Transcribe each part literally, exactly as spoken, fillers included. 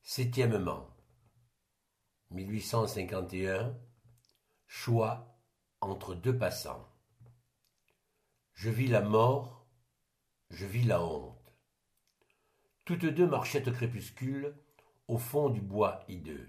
Septièmement, mille huit cent cinquante et un, choix entre deux passants. Je vis la mort, je vis la honte. Toutes deux marchaient au crépuscule, au fond du bois hideux.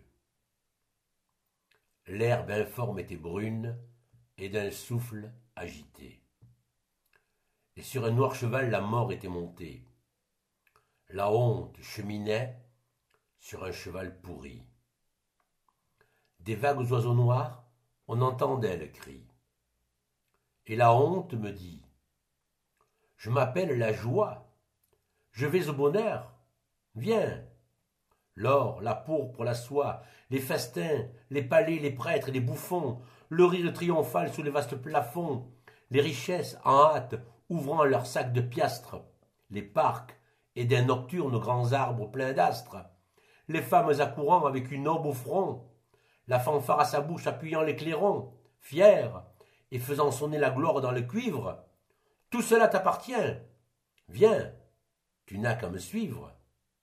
L'herbe informe était brune et d'un souffle agité. Et sur un noir cheval la mort était montée. La honte cheminait sur un cheval pourri. Des vagues oiseaux noirs, on entendait le cri. Et la honte me dit: je m'appelle la joie, je vais au bonheur, viens. L'or, la pourpre, la soie, les festins, les palais, les prêtres et les bouffons, le rire triomphal sous les vastes plafonds, les richesses en hâte ouvrant leurs sacs de piastres, les parcs et des nocturnes grands arbres pleins d'astres, les femmes accourant avec une aube au front, la fanfare à sa bouche appuyant les clairons, fière et faisant sonner la gloire dans le cuivre, tout cela t'appartient. Viens, tu n'as qu'à me suivre.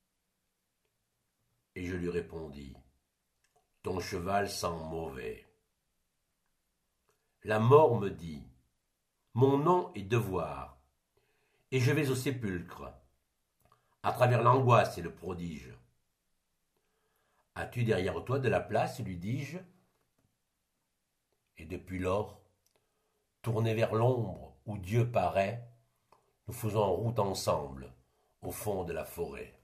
Et je lui répondis: ton cheval sent mauvais. La mort me dit: mon nom est devoir, et je vais au sépulcre, à travers l'angoisse et le prodige. As-tu derrière toi de la place, lui dis-je? Et depuis lors, tourné vers l'ombre où Dieu paraît, nous faisons route ensemble au fond de la forêt.